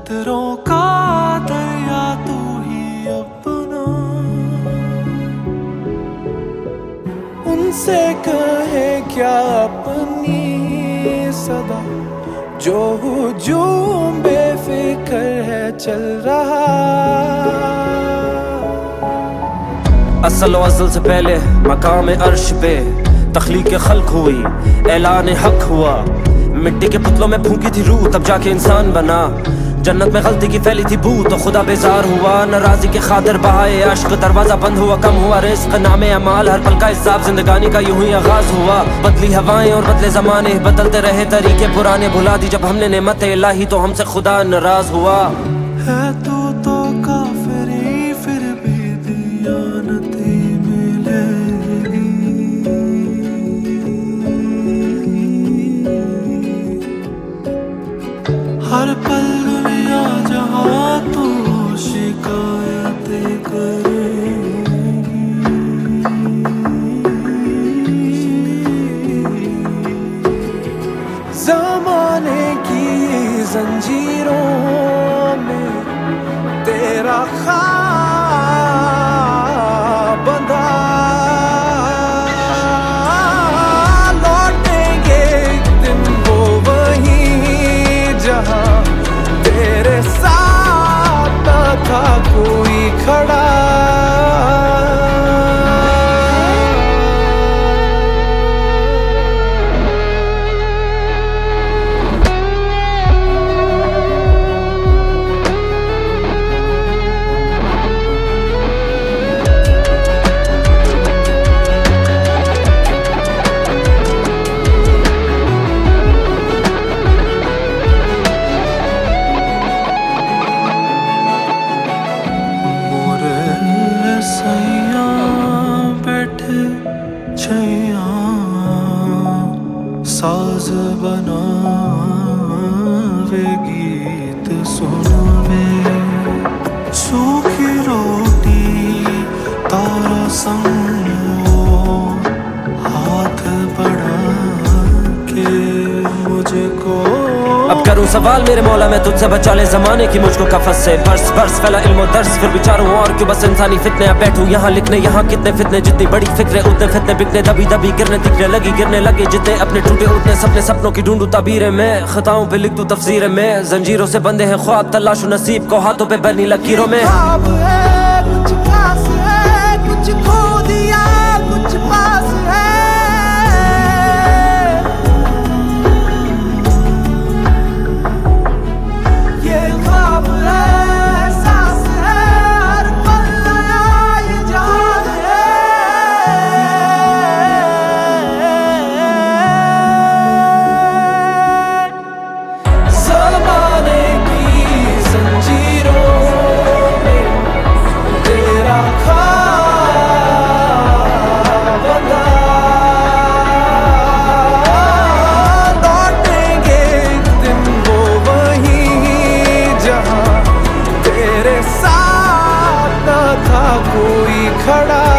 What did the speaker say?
खतरों का दरिया तू ही अपना, उनसे कहे क्या अपनी सदा, जो हुजूम बेफिक्र है चल रहा। असल अज़ल से पहले मकाम अर्श पे तख्लीक खल्क हुई, ऐलान हक हुआ। मिट्टी के पुतलों में फूंकी थी रूह, तब जाके इंसान बना। जन्नत में गलती की फैली थी बू, तो खुदा बेजार हुआ। नाराजी के खातिर बहाए अश्क, दरवाजा बंद हुआ, कम हुआ रिस्क। नामे अमाल, हर पल का हिसाब, जिंदगानी का यूं ही आगाज हुआ। बदली हवाएं और बदले जमाने, बदलते रहे तरीके पुराने। भुला दी जब हमने नेमत इलाही, तो हमसे खुदा नाराज हुआ। है तू तो काफिरी, फिर भी दियानती मिलेगी। हर पल दुनिया जहाँ तू शिकायतें करेगी। ज़माने की जंजीरों में तेरा ख्वाब बंधा, लौटेंगे एक दिन वो वहीं जहाँ तेरे साथ न था कोई खड़ा। साज बनावे गीत सुनावे, सूखी रोटी तारा संग हाथ बढ़ा के मुझको। अब करूं सवाल मेरे मौला, मैं तुझसे बचा ले जमाने की मुझको कफस से। बरस बरस फैला इल्म और दर्स, फिर विचारूं और क्यों बस इंसानी फितने। अब बैठूं यहाँ लिखने, यहाँ कितने फितने। जितनी बड़ी फिक्रे उतने फितने बिकने, दबी दबी गिरने दिखने लगी, गिरने लगे जितने अपने टूटे उतने सपने। सपनों की ढूंढूं ताबीरें मैं, खताओं पे लिख दूं तफसीरें मैं। जंजीरों से बंधे हैं ख्वाब, तलाशूं नसीब को हाथों पे बनी लकीरों में। कुछ खास है, कुछ खो दिया, कुछ पास है। ये ख्वाब है, एहसास है, हर पल नया ये जहान है। ज़माने की जंजीरों में तेरा ख्वाब बंधा, लौटेंगे एक दिन वो वहीं जहाँ तेरे साथ न था कोई खड़ा।